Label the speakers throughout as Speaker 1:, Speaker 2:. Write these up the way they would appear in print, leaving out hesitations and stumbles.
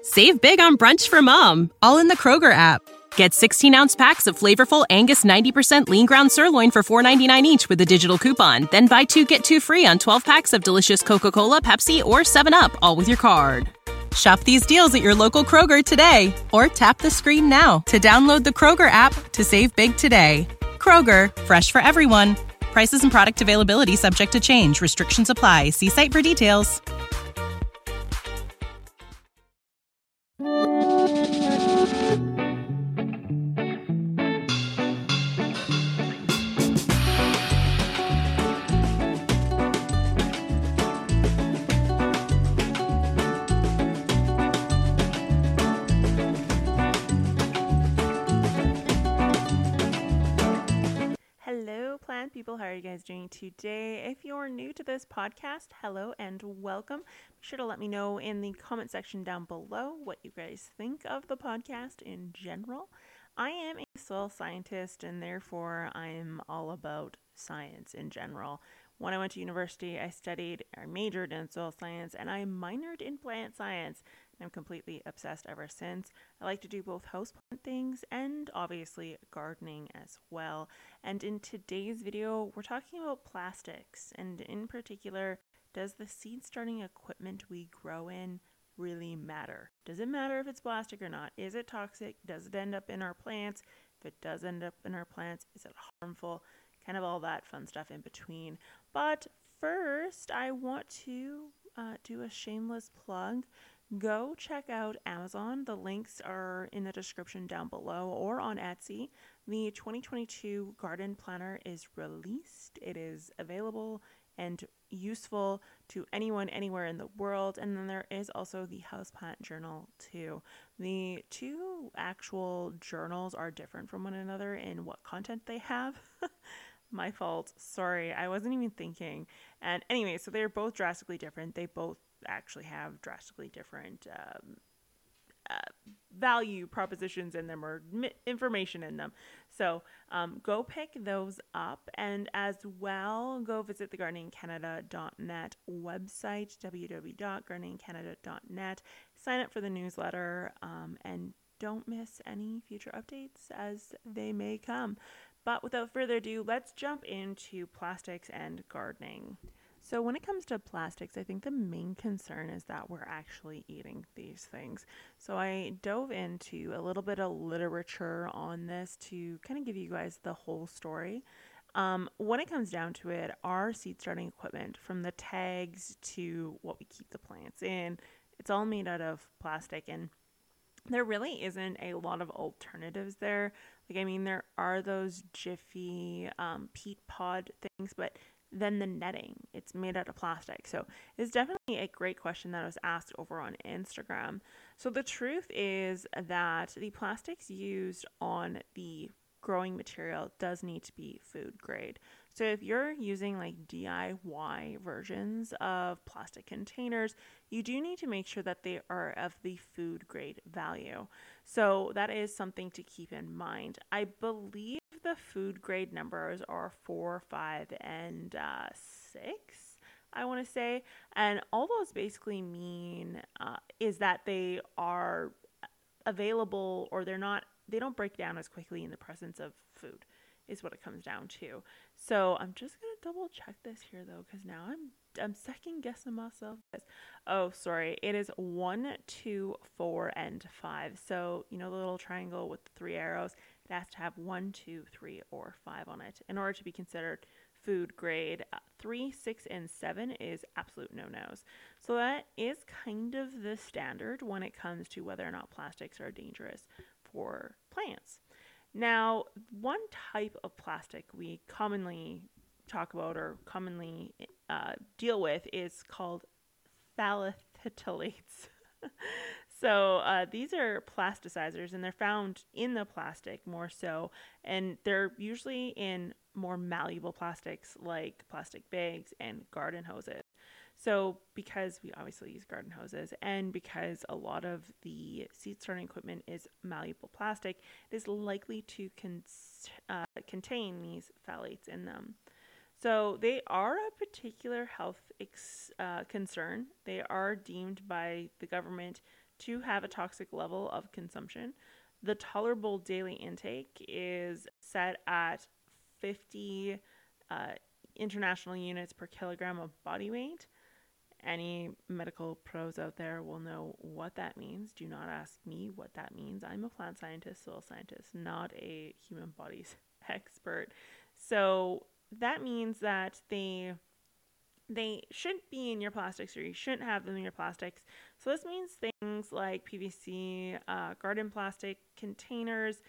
Speaker 1: Save big on brunch for mom, all in the Kroger app. Get 16-ounce packs of flavorful Angus 90% lean ground sirloin for $4.99 each with a digital coupon. Then buy 2, get 2 free on 12 packs of delicious Coca-Cola, Pepsi, or 7-Up, all with your card. Shop these deals at your local Kroger today, or tap the screen now to download the Kroger app to save big today. Kroger, fresh for everyone. Prices and product availability subject to change. Restrictions apply. See site for details.
Speaker 2: Hello, plant people. How are you guys doing today? If you're new to this podcast, hello and welcome. Be sure to let me know in the comment section down below what you guys think of the podcast in general. I am a soil scientist, and therefore I'm all about science in general. When I went to university, I majored in soil science, and I minored in plant science. I'm completely obsessed ever since. I like to do both houseplant things and obviously gardening as well. And in today's video, we're talking about plastics, and in particular, does the seed starting equipment we grow in really matter? Does it matter if it's plastic or not? Is it toxic? Does it end up in our plants? If it does end up in our plants, is it harmful? Kind of all that fun stuff in between. But first, I want to do a shameless plug. Go check out Amazon. The links are in the description down below or on Etsy. The 2022 Garden Planner is released. It is available and useful to anyone anywhere in the world. And then there is also the Houseplant Journal too. The two actual journals are different from one another in what content they have. My fault. Sorry, I wasn't even thinking. And anyway, so they're both drastically different. They both actually have drastically different value propositions in them or information in them. So go pick those up, and as well go visit the gardeningcanada.net website, www.gardeningcanada.net. Sign up for the newsletter and don't miss any future updates as they may come. But without further ado, let's jump into plastics and gardening. So when it comes to plastics, I think the main concern is that we're actually eating these things. So I dove into a little bit of literature on this to kind of give you guys the whole story. When it comes down to it, our seed starting equipment, from the tags to what we keep the plants in, it's all made out of plastic, and there really isn't a lot of alternatives there. There are those Jiffy peat pod things, but then the netting, it's made out of plastic. So it's definitely a great question that was asked over on Instagram. So the truth is that the plastics used on the growing material does need to be food grade. So if you're using like DIY versions of plastic containers, you do need to make sure that they are of the food grade value. So that is something to keep in mind. I believe the food grade numbers are 4, 5, and 6, I want to say. And all those basically mean is that they are available, or they don't break down as quickly in the presence of food, is what it comes down to. So I'm just going to double check this here though, because now I'm second guessing myself. Oh, sorry. It is 1, 2, 4, and 5. So, the little triangle with the 3 arrows, it has to have 1, 2, 3, or 5 on it in order to be considered food grade. 3, 6, and 7 is absolute no-nos. So that is kind of the standard when it comes to whether or not plastics are dangerous for plants. Now, one type of plastic we commonly talk about or commonly deal with is called phthalates. So these are plasticizers, and they're found in the plastic more so, and they're usually in more malleable plastics like plastic bags and garden hoses. So because we obviously use garden hoses, and because a lot of the seed starting equipment is malleable plastic, it is likely to contain these phthalates in them. So they are a particular health concern. They are deemed by the government to have a toxic level of consumption, the tolerable daily intake is set at 50 international units per kilogram of body weight. Any medical pros out there will know what that means. Do not ask me what that means. I'm a plant scientist, soil scientist, not a human bodies expert. So that means that they shouldn't be in your plastics, or you shouldn't have them in your plastics. So this means things like PVC, garden plastic containers,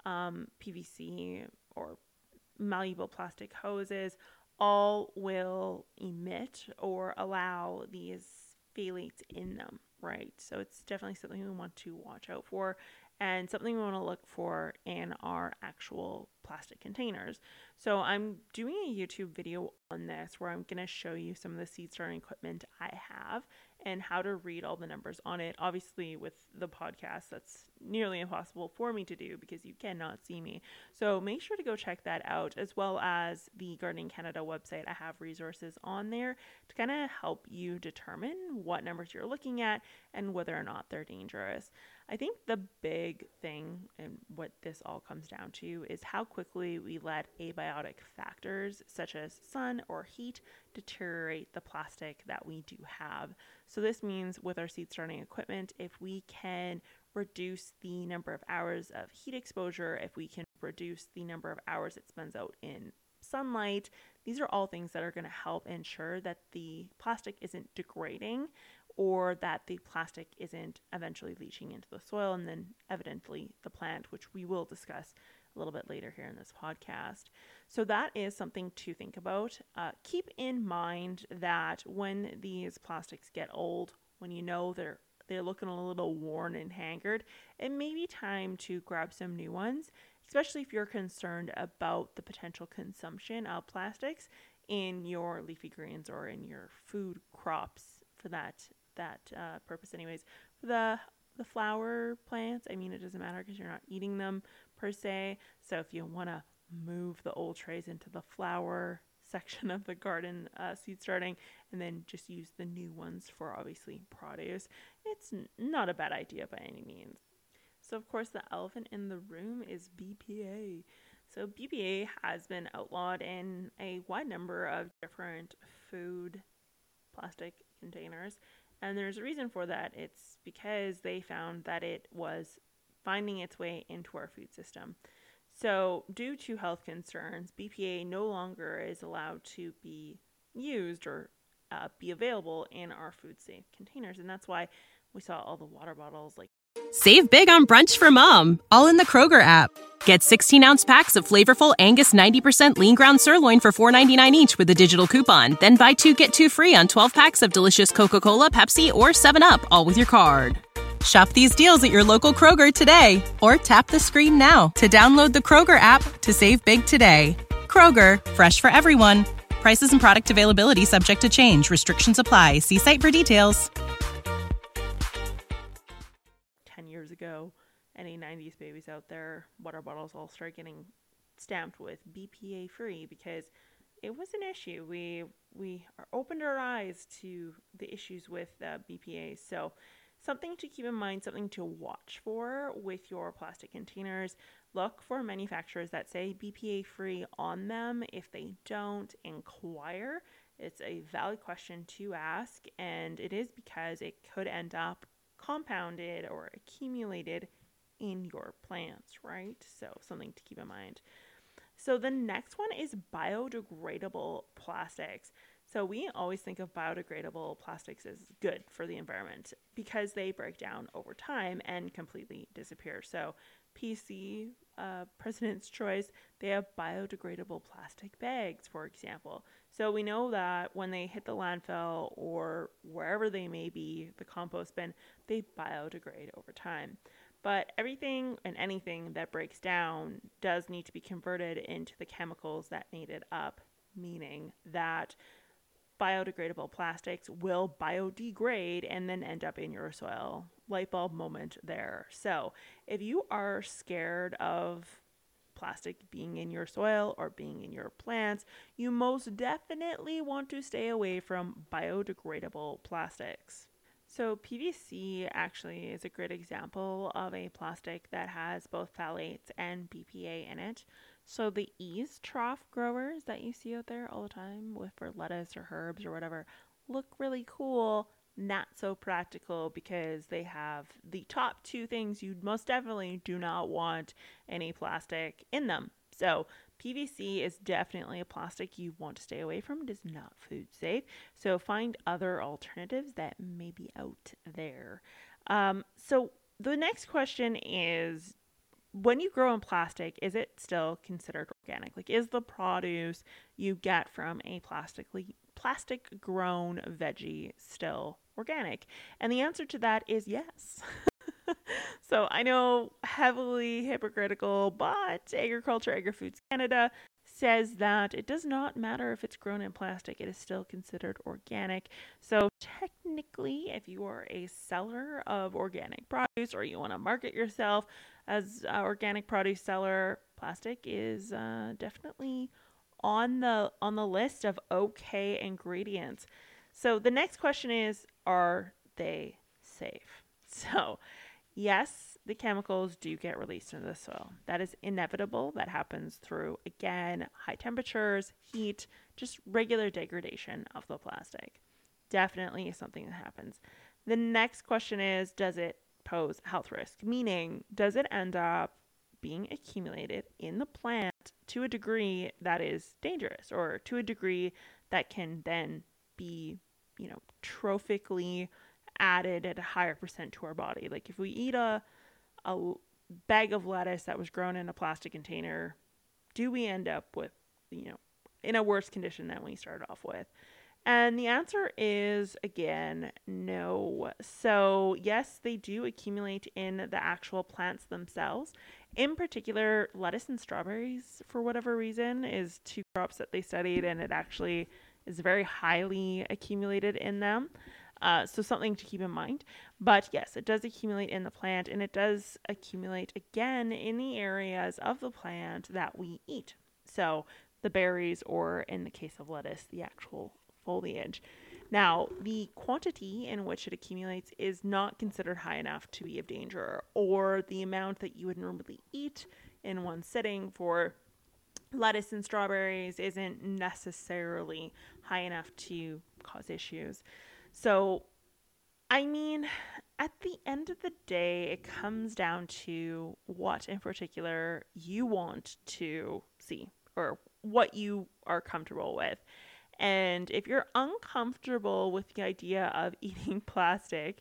Speaker 2: PVC or malleable plastic hoses, all will emit or allow these phthalates in them, right? So it's definitely something we want to watch out for, and something we want to look for in our actual plastic containers. So I'm doing a YouTube video on this where I'm going to show you some of the seed starting equipment I have and how to read all the numbers on it. Obviously, with the podcast, that's nearly impossible for me to do because you cannot see me. So make sure to go check that out, as well as the Gardening Canada website. I have resources on there to kind of help you determine what numbers you're looking at and whether or not they're dangerous. I think the big thing, and what this all comes down to, is how quickly we let abiotic factors such as sun or heat deteriorate the plastic that we do have. So this means with our seed starting equipment, if we can reduce the number of hours of heat exposure, if we can reduce the number of hours it spends out in sunlight, these are all things that are going to help ensure that the plastic isn't degrading, or that the plastic isn't eventually leaching into the soil and then evidently the plant, which we will discuss a little bit later here in this podcast. So that is something to think about. Keep in mind that when these plastics get old, when you know they're looking a little worn and haggard, it may be time to grab some new ones, especially if you're concerned about the potential consumption of plastics in your leafy greens or in your food crops for that purpose anyways. For the flower plants, I mean, it doesn't matter because you're not eating them per se. So if you want to move the old trays into the flower section of the garden seed starting, and then just use the new ones for obviously produce, it's not a bad idea by any means. So of course, the elephant in the room is BPA. So BPA has been outlawed in a wide number of different food plastic containers. And there's a reason for that. It's because they found that it was finding its way into our food system. So due to health concerns, BPA no longer is allowed to be used or be available in our food safe containers. And that's why we saw all the water bottles like.
Speaker 1: Save big on brunch for mom, all in the Kroger app. Get 16-ounce packs of flavorful Angus 90% lean ground sirloin for $4.99 each with a digital coupon. Then buy 2, get 2 free on 12 packs of delicious Coca-Cola, Pepsi, or 7-Up, all with your card. Shop these deals at your local Kroger today, or tap the screen now to download the Kroger app to save big today. Kroger, fresh for everyone. Prices and product availability subject to change. Restrictions apply. See site for details.
Speaker 2: 10 years ago, any 90s babies out there, water bottles all started getting stamped with BPA free because it was an issue. We opened our eyes to the issues with BPA. So something to keep in mind, something to watch for with your plastic containers. Look for manufacturers that say BPA free on them. If they don't, inquire. It's a valid question to ask, and it is because it could end up compounded or accumulated in your plants, right? So something to keep in mind. So the next one is biodegradable plastics. So we always think of biodegradable plastics as good for the environment because they break down over time and completely disappear. So PC, President's Choice, they have biodegradable plastic bags, for example. So we know that when they hit the landfill or wherever they may be, the compost bin, they biodegrade over time. But everything and anything that breaks down does need to be converted into the chemicals that made it up, meaning that biodegradable plastics will biodegrade and then end up in your soil. Light bulb moment there. So if you are scared of plastic being in your soil or being in your plants, you most definitely want to stay away from biodegradable plastics. So PVC actually is a great example of a plastic that has both phthalates and BPA in it. So the ease trough growers that you see out there all the time with for lettuce or herbs or whatever look really cool, not so practical because they have the top two things you most definitely do not want any plastic in them. So PVC is definitely a plastic you want to stay away from. It is not food safe. So find other alternatives that may be out there. So the next question is, when you grow in plastic, is it still considered organic? Like, is the produce you get from a plastic grown veggie still organic? And the answer to that is yes. So I know, heavily hypocritical, but Agri-Foods Canada says that it does not matter if it's grown in plastic, it is still considered organic. So technically, if you are a seller of organic produce or you want to market yourself as an organic produce seller, plastic is definitely on the list of okay ingredients. So the next question is, are they safe? So yes, the chemicals do get released into the soil. That is inevitable. That happens through, again, high temperatures, heat, just regular degradation of the plastic. Definitely something that happens. The next question is, does it pose health risk? Meaning, does it end up being accumulated in the plant to a degree that is dangerous, or to a degree that can then be, trophically added at a higher percent to our body? Like if we eat a bag of lettuce that was grown in a plastic container, do we end up with, in a worse condition than we started off with? And the answer is, again, no. So yes, they do accumulate in the actual plants themselves. In particular, lettuce and strawberries, for whatever reason, is two crops that they studied, and it actually is very highly accumulated in them. So something to keep in mind. But yes, it does accumulate in the plant, and it does accumulate again in the areas of the plant that we eat. So the berries, or in the case of lettuce, the actual foliage. Now, the quantity in which it accumulates is not considered high enough to be of danger, or the amount that you would normally eat in one sitting for lettuce and strawberries isn't necessarily high enough to cause issues. So, I mean, at the end of the day, it comes down to what in particular you want to see, or what you are comfortable with. And if you're uncomfortable with the idea of eating plastic,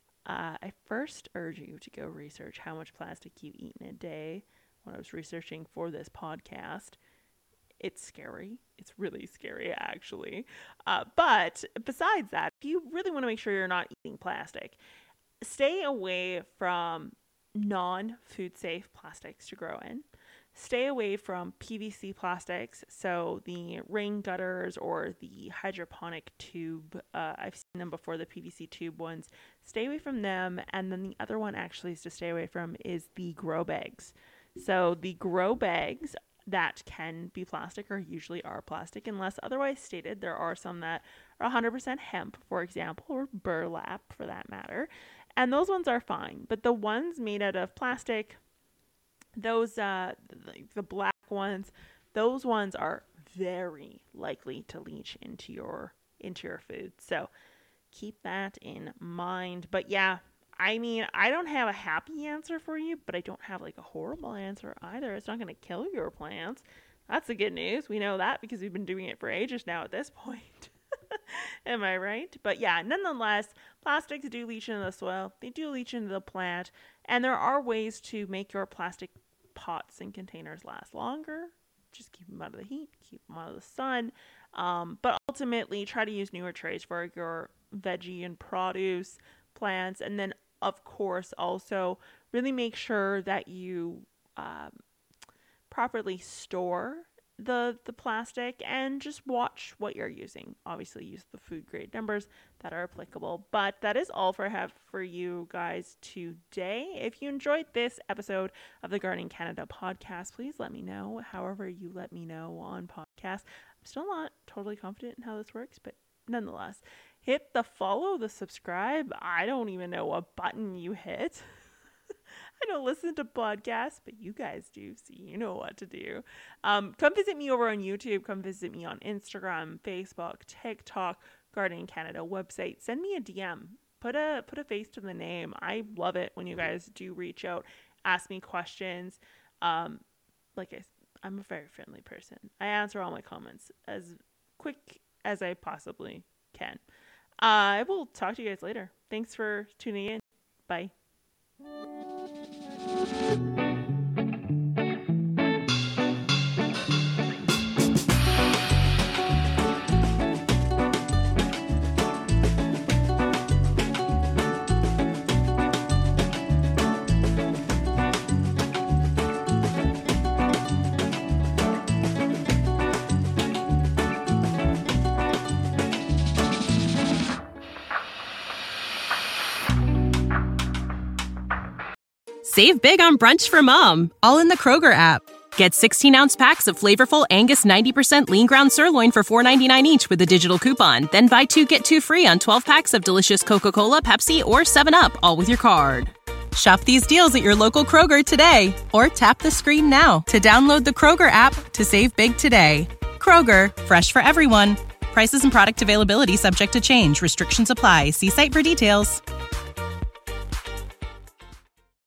Speaker 2: I first urge you to go research how much plastic you eat in a day. When I was researching for this podcast, it's scary. It's really scary, actually. But besides that, if you really want to make sure you're not eating plastic, stay away from non-food safe plastics to grow in. Stay away from PVC plastics, so the rain gutters or the hydroponic tube. I've seen them before, the PVC tube ones. Stay away from them. And then the other one actually is to stay away from is the grow bags. So the grow bags that can be plastic or usually are plastic unless otherwise stated. There are some that are 100% hemp, for example, or burlap for that matter. And those ones are fine. But the ones made out of plastic, those the black ones, those ones are very likely to leach into your food. So keep that in mind. But yeah, I mean, I don't have a happy answer for you, but I don't have like a horrible answer either. It's not going to kill your plants. That's the good news. We know that because we've been doing it for ages now at this point. Am I right? But yeah, nonetheless, plastics do leach into the soil. They do leach into the plant. And there are ways to make your plastic pots and containers last longer. Just keep them out of the heat, keep them out of the sun. But ultimately, try to use newer trays for your veggie and produce plants. And then, of course, also really make sure that you properly store the plastic, and just watch what you're using. Obviously use the food grade numbers that are applicable. But that is all I have for you guys today. If you enjoyed this episode of the Gardening Canada podcast, please let me know. However you let me know on podcast. I'm still not totally confident in how this works, but nonetheless, hit the follow, the subscribe. I don't even know what button you hit. I don't listen to podcasts, but you guys do, so you know what to do. Come visit me over on YouTube. Come visit me on Instagram, Facebook, TikTok, Gardening Canada website. Send me a DM. Put a face to the name. I love it when you guys do reach out, ask me questions. I'm a very friendly person. I answer all my comments as quick as I possibly can. I will talk to you guys later. Thanks for tuning in. Bye.
Speaker 1: Save big on brunch for mom, all in the Kroger app. Get 16-ounce packs of flavorful Angus 90% lean ground sirloin for $4.99 each with a digital coupon. Then buy 2, get 2 free on 12 packs of delicious Coca-Cola, Pepsi, or 7-Up, all with your card. Shop these deals at your local Kroger today, or tap the screen now to download the Kroger app to save big today. Kroger, fresh for everyone. Prices and product availability subject to change. Restrictions apply. See site for details.